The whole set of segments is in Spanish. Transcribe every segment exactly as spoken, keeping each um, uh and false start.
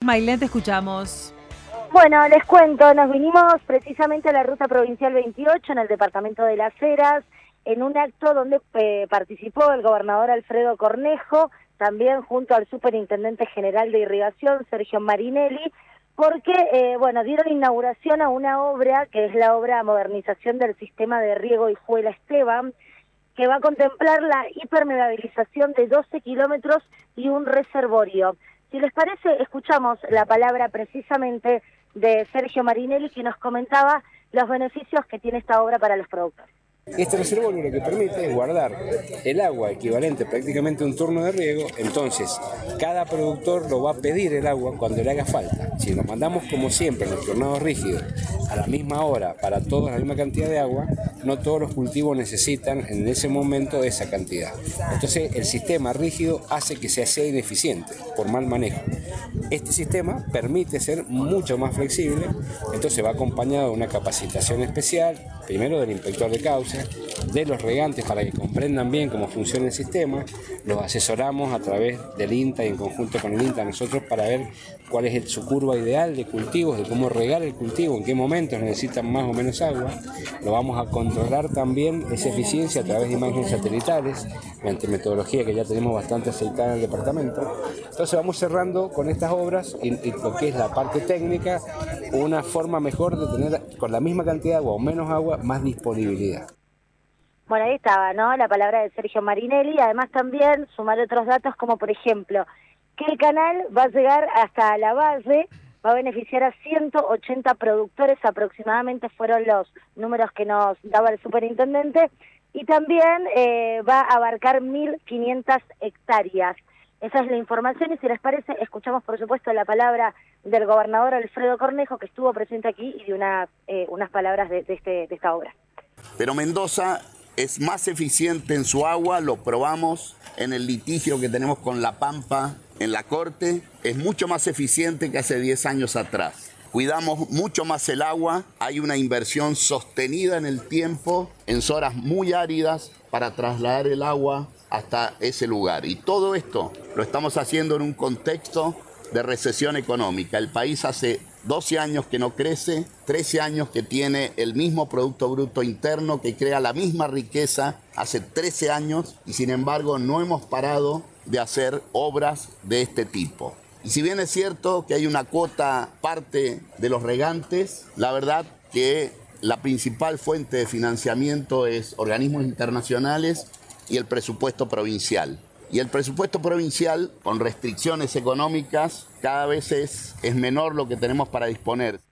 Mailén, te escuchamos. Bueno, les cuento, nos vinimos precisamente a la Ruta Provincial veintiocho en el departamento de Las Heras, en un acto donde eh, participó el gobernador Alfredo Cornejo, también junto al superintendente general de irrigación, Sergio Marinelli, porque, eh, bueno, dieron inauguración a una obra, que es la obra Modernización del Sistema de Riego Hijuela Esteban, que va a contemplar la hipermeabilización de doce kilómetros y un reservorio. Si les parece, escuchamos la palabra precisamente de Sergio Marinelli, que nos comentaba los beneficios que tiene esta obra para los productores. Este reservorio lo que permite es guardar el agua equivalente prácticamente a un turno de riego, entonces cada productor lo va a pedir el agua cuando le haga falta. Si nos mandamos como siempre en los tornados rígidos a la misma hora para todos la misma cantidad de agua, no todos los cultivos necesitan en ese momento esa cantidad. Entonces el sistema rígido hace que sea, sea ineficiente por mal manejo. Este sistema permite ser mucho más flexible, entonces va acompañado de una capacitación especial, primero del inspector de cauce, de los regantes para que comprendan bien cómo funciona el sistema, los asesoramos a través del INTA y en conjunto con el INTA nosotros para ver cuál es el, su curva ideal de cultivos, de cómo regar el cultivo, en qué momentos necesitan más o menos agua. Lo vamos a controlar también esa eficiencia a través de imágenes satelitales, mediante metodología que ya tenemos bastante aceitada en el departamento. Entonces vamos cerrando con estas obras y, y lo que es la parte técnica, una forma mejor de tener con la misma cantidad de agua o menos agua, más disponibilidad. Bueno, ahí estaba, ¿no? La palabra de Sergio Marinelli. Además también sumar otros datos como, por ejemplo, que el canal va a llegar hasta la base, va a beneficiar a ciento ochenta productores, aproximadamente fueron los números que nos daba el superintendente, y también eh, va a abarcar mil quinientas hectáreas. Esa es la información y si les parece, escuchamos por supuesto la palabra del gobernador Alfredo Cornejo, que estuvo presente aquí, y de unas, eh, unas palabras de, de, este, de esta obra. Pero Mendoza es más eficiente en su agua, lo probamos en el litigio que tenemos con La Pampa en la Corte, es mucho más eficiente que hace diez años atrás. Cuidamos mucho más el agua, hay una inversión sostenida en el tiempo, en zonas muy áridas, para trasladar el agua hasta ese lugar. Y todo esto lo estamos haciendo en un contexto de recesión económica. El país hace doce años que no crece, trece años que tiene el mismo Producto Bruto Interno, que crea la misma riqueza hace trece años, y sin embargo no hemos parado de hacer obras de este tipo. Y si bien es cierto que hay una cuota parte de los regantes, la verdad que la principal fuente de financiamiento es organismos internacionales y el presupuesto provincial. Y el presupuesto provincial, con restricciones económicas, cada vez es, es menor lo que tenemos para disponer.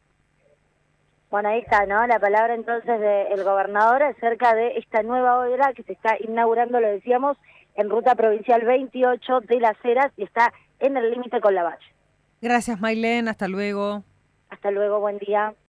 Bueno, ahí está, ¿no? La palabra entonces del gobernador acerca de esta nueva obra que se está inaugurando, lo decíamos, en Ruta Provincial veintiocho de Las Heras y está en el límite con Lavalle. Gracias, Mailén. Hasta luego. Hasta luego, buen día.